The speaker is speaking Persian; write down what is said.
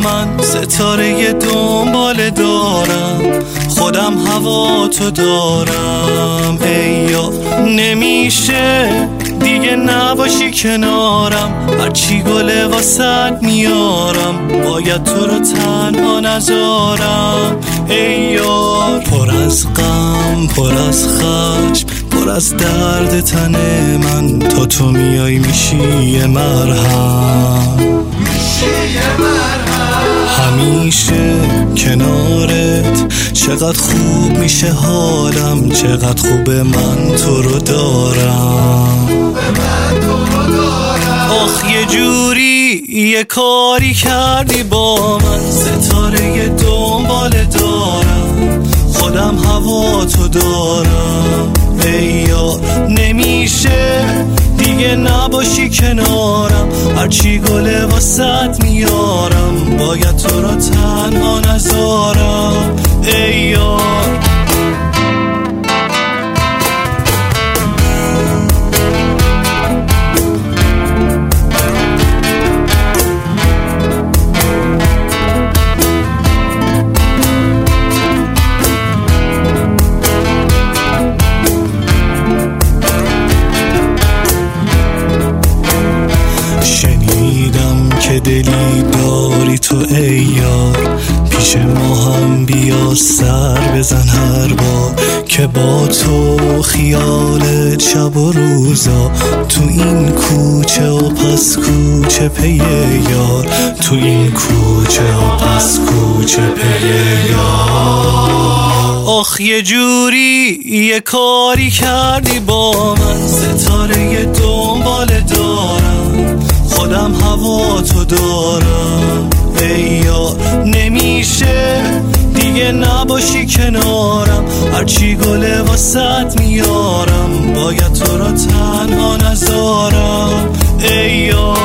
من ستاره دنبال دارم، خودم هوا تو دارم. ای یار نمیشه دیگه نباشی کنارم، هرچی گله واسد میارم، باید تو رو تنها نذارم. ای یار پر از غم، پر از خشم، پر از درد تن من، تا تو میای میشی یه مرهم. همیشه کنارت چقدر خوب میشه حالم، چقدر خوبه من تو رو دارم. آخ یه جوری یه کاری کردی با من، ستاره دنبال دارم، خودم هوا تو دارم. ای یار نمیشه دیگه نباشی کنارم، هرچی گله واسد میارم، باید تو رو تنها نذارم. ای یار که دلی داری تو ای یار، پیش ما هم بیا سر بزن هر بار که با تو خیالت شب و روزا، تو این کوچه و پس کوچه پی یار، تو این کوچه و پس کوچه پی یار. آخ یه جوری یه کاری کردی با من، ستاره دنبال دارم، خودم هوا تو دارم. ای یار نمیشه دیگه نباشی کنارم، هرچی گله واسد میارم، باید تو رو تنها نذارم. ای یار